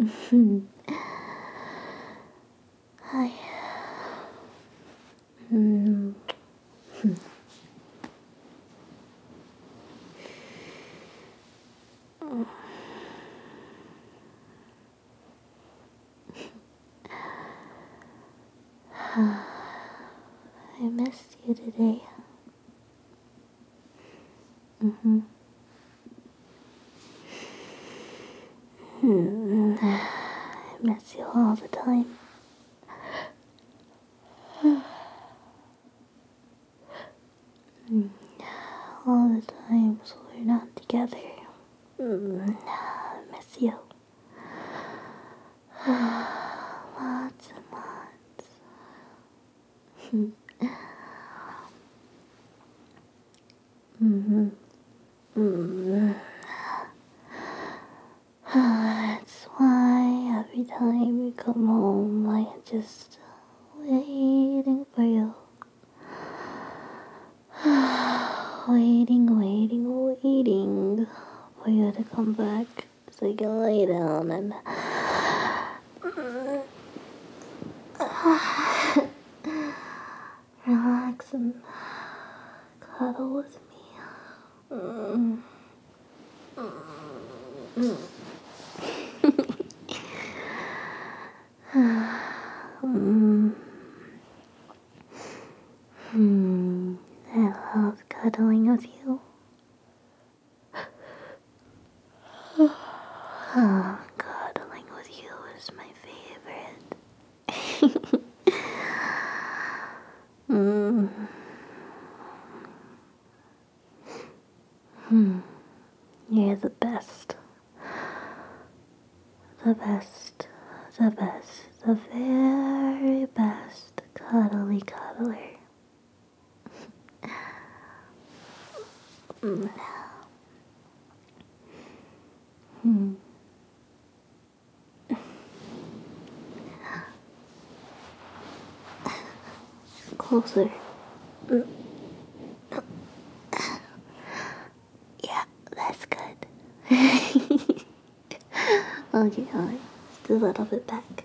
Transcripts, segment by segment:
Hi. Mm. I missed you today. I miss you all the time. All the times we're not together. I miss you. Lots and lots. That's why every time you come home, I am just waiting for you. Waiting for you to come back so you can lay down and relax and cuddle with me. I love cuddling with you. Cuddling with you is my favorite. You're the best. The best. The best. The very best cuddly cuddler. Closer. Yeah, that's good. Okay, just a little bit back.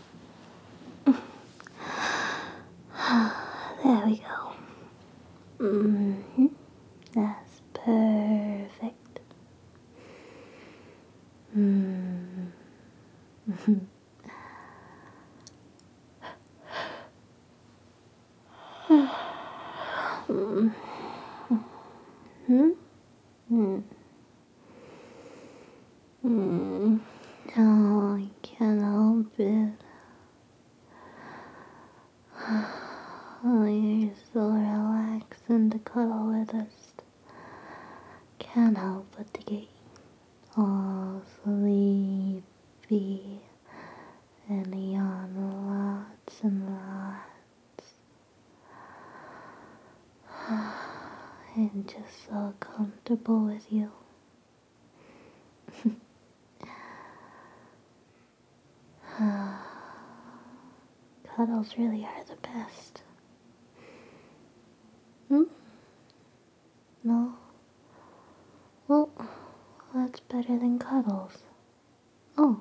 There we go. That's perfect. Oh, I can't help it. Oh, you're so relaxing to cuddle with us. Can't help but to get all sleepy and yawn lots and lots. I'm just so comfortable with you. Cuddles really are the best. No? Well, that's better than cuddles. Oh.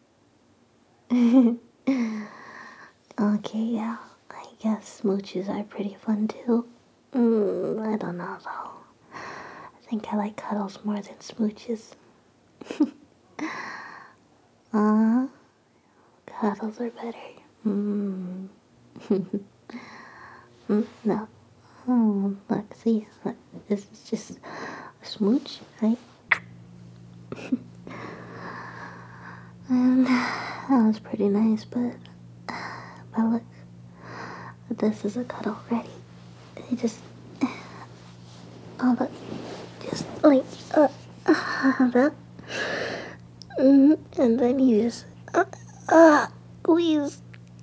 Okay, yeah. I guess smooches are pretty fun too. I don't know though. I think I like cuddles more than smooches. Cuddles are better. No. Oh, look, see, look, this is just a smooch, right? And that was pretty nice, but look, this is a cuddle ready. You just, look, just like, that. And then you just, squeeze.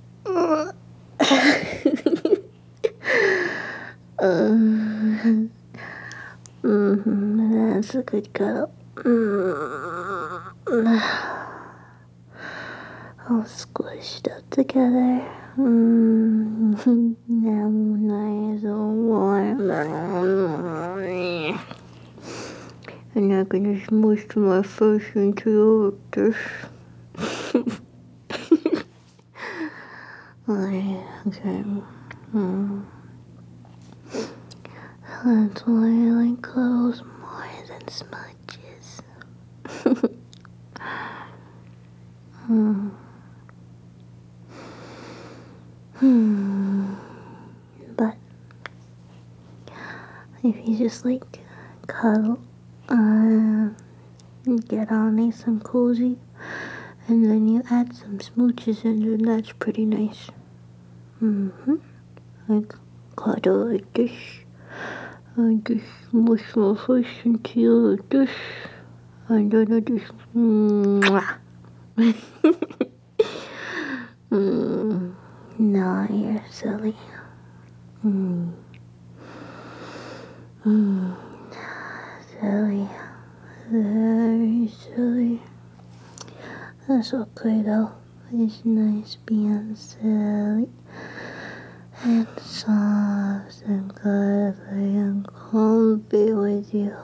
That's a good cuddle. All squished up together. Now nice and warm. And I'm gonna smoosh my face into your this. Okay. Mm. That's why I like cuddles more than smudges. Hmm. Hmm. But if you just like cuddle, get all nice and cozy, and then you add some smooches in there, that's pretty nice. Like cuddle like this. I just mush my face into you like this. And then I just mwah. No, you're silly. Silly. Very silly. That's okay though. It's nice being silly and soft and cuddly and comfy with you.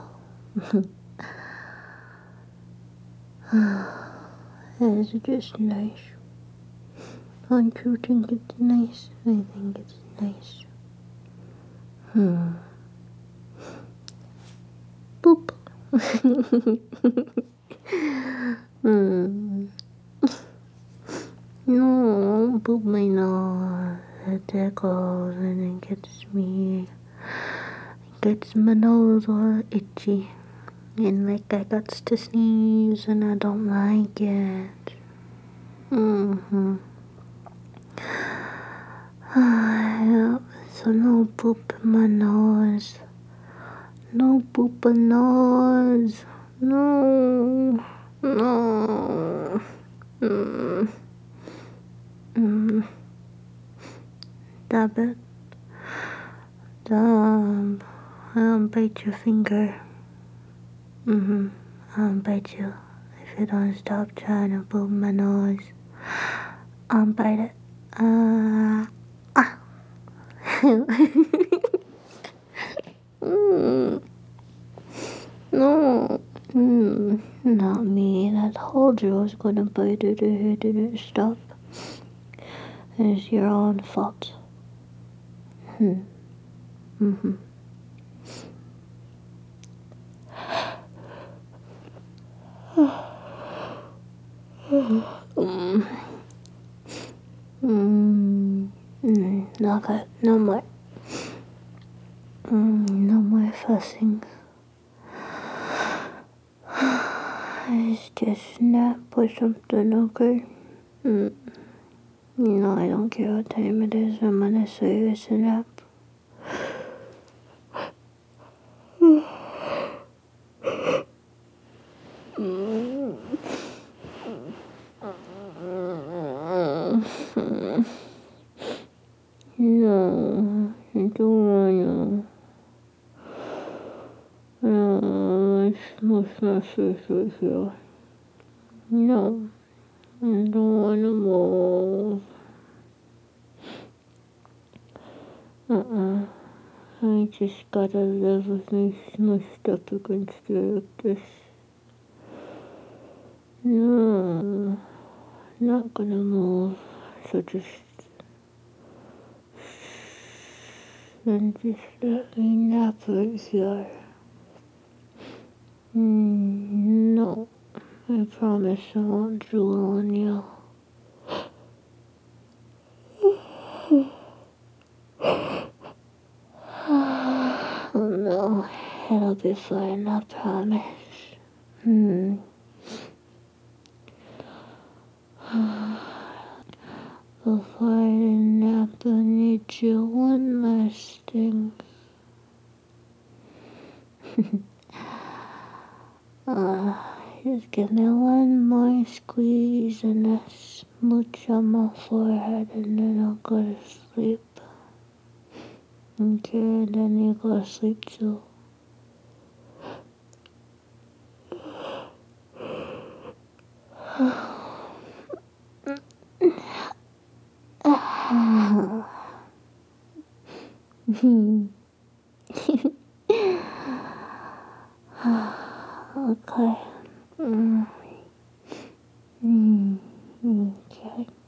It's just nice. Don't you think it's nice? I think it's nice. Boop. No, boop my nose. It tickles and it gets me. It gets my nose all itchy. And like I got to sneeze and I don't like it. So no poop in my nose. No poop in nose. No. No. Stop it. Stop. I'll bite your finger. I'll bite you if you don't stop trying to poop my nose. I'll bite it. Ah. No. Not me. I told you I was gonna bite it if you didn't stop. It's your own fault. Okay, no more. No more fussing. It's just nap or something, okay? No, I don't care what time it is. I'm gonna say it's a nap. No, I don't wanna. No, let's not face right here. No, I don't wanna move. I just gotta live with me smushed up against you like this. No, not gonna move. So just let me nap right here. No, I promise I won't drool on you. Oh no, it'll be fine, I promise. Before I nap, I need you one last thing. Just give me one more squeeze and a smooch on my forehead and then I'll go to sleep. Okay, then you go to sleep too. Okay. Okay.